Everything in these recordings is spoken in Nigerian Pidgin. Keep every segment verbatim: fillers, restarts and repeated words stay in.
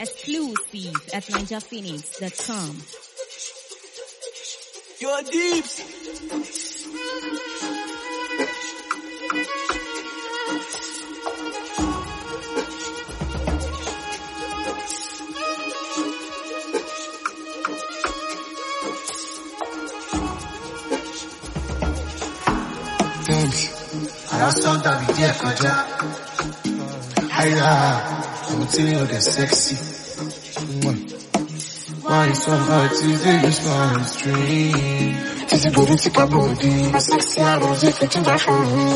Exclusive at ninja phoenix dot com. Your deeps. Thanks. I saw that we get kọjá. Hiya, I'm telling you they're sexy. Why is so hard to do this one stream? This is body to my body. My sexy arrows if you change that for me.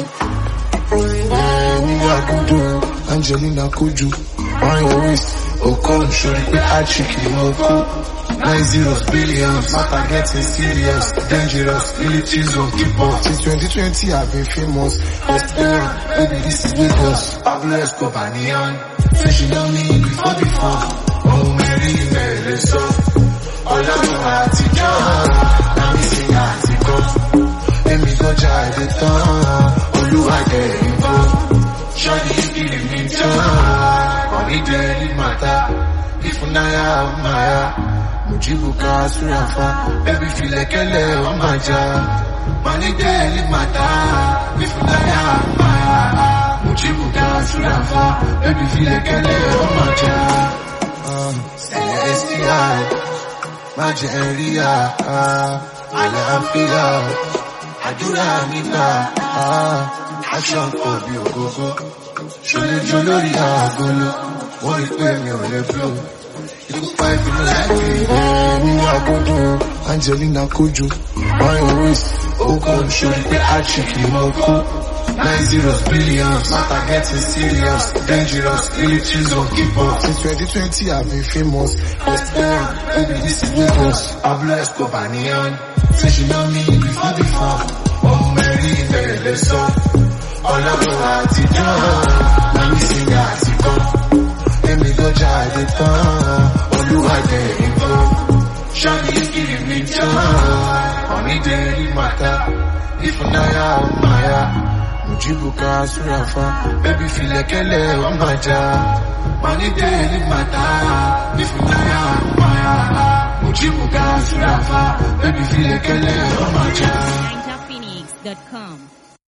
Oh, I could do Angelina Kuju. On your waist, oh come show me I chicken oh Nine zeros, billions, matter getting serious, dangerous, really cheese on keep on. Since twenty twenty I've been famous. Let's go, baby this is Lagos. Pablo Escobar neon. Say she know me before before. Oh Mary, Mary so. Ọlọ́run àtijọ́, náà mi sì àtìkọ́. Èmi gọjà èdè tán, Olúwa dẹ̀ ìbọn. Ṣọ́ọ̀dì ìkìlì mi tán, money daily matter. Ìfúnnáyà ọmọya, Mujibuka Surafa. Baby filẹ̀kẹ́lẹ̀ ọmọjà. Money daily matter. Ìfúnnáyà ọmọya, Mujibuka Surafa. Baby filẹ̀kẹ́lẹ̀ ọmọjà. S T I. Majeria, àlàáfíà, àdúrà nígbà, aṣọ kò bí ògógó, ṣoléjó lórí àgolo, wọ́n rí pé mi ò lè flow, ikú pa ìfìlú láìpẹ́ ní àgódò, Angelina Kuju, on your waist, ó kọ́ ṣorí pé àṣìkì mọ́ kú. Nine zeros, billions, matter getting serious, dangerous, really choose on keep on. Since twenty twenty I've been famous. Let's go, baby this is Lagos. Pablo Escobar neon. Say she know me before before. Oh Mary, Mary so. Ọlọ́run àtijọ́, náà mi sì ní àtìkọ́. Èmi gọjà èdè tán, Olúwa dẹ̀ ìbọn. Ṣọ́ọ̀dì ìkìlì mi tán, money daily matter. Ìfúnnáyà ọmọya. Mujibuka Surafa, baby filẹ̀kẹ́lẹ̀ ọmọjà. Money daily matter, ìfúnnáyà ọmọya. Mujibuka Surafa, baby filẹ̀kẹ́lẹ̀ ọmọjà.